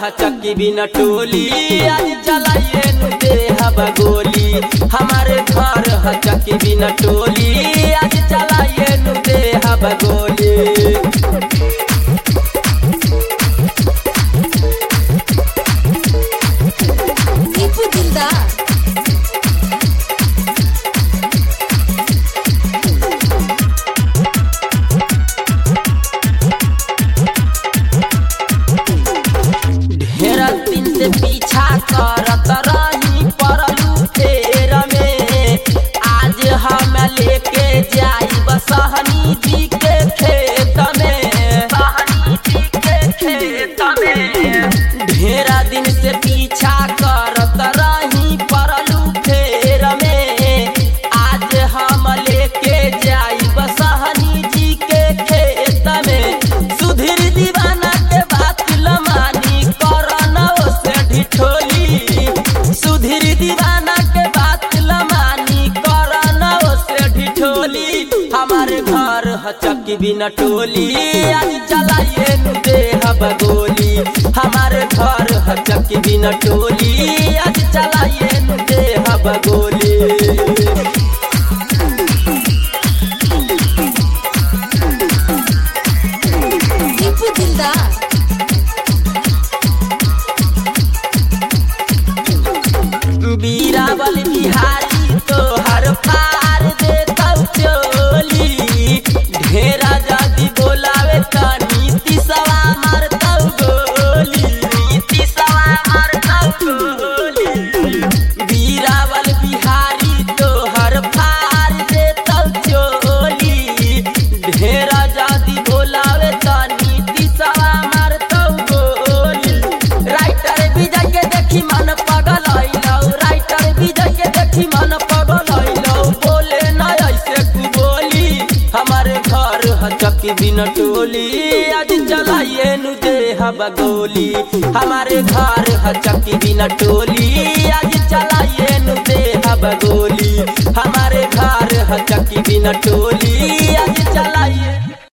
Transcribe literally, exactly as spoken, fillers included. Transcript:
ह चक्की बिना टोली आज चलाइए नु दे हवा गोली। हमारे घर ह चक्की बिना टोली आज चलाइए नु दे हवा गोली। पीछा करत रही परलू फेर में आज हम लेके जाइब सहनी जी के खेत में। सहनी जी के खेत में ढेरा दिन से पीछा करत रही परलू फेर में आज हम लेके जाइब सहनी जी के खेत में। सुधीर दीवाना के बात लमानी करना सुधीर दीवाना के बात लमानी करना से ढिठोली। हमारे घर ह चक्की बिना टोली आज चलाइए नु दे हवा गोली। हमारे घर ह चक्की बिना टोली आज चलाइए नु दे हवा गोली। बीरावल बिहारी तो हर पार देता चोली। ढेरा जदी बोलावे त नीति सवा मारता गोली। नीति सवा मारता गोली। बीरावल बिहारी तो हर पार देता चोली। ढेरा जदी बोलावे त नीति सवा मारता गोली। राइटर विजय के देखी मन पगल मन पगल बोले न ऐसे बोली। हमारे घर ह चक्की बिना टोली आज चलाइए नु दे हवा गोली। हमारे घर ह चक्की बिना टोली आज चलाइए नु दे हवा गोली। हमारे घर ह चक्की बिना टोली आज चलाइए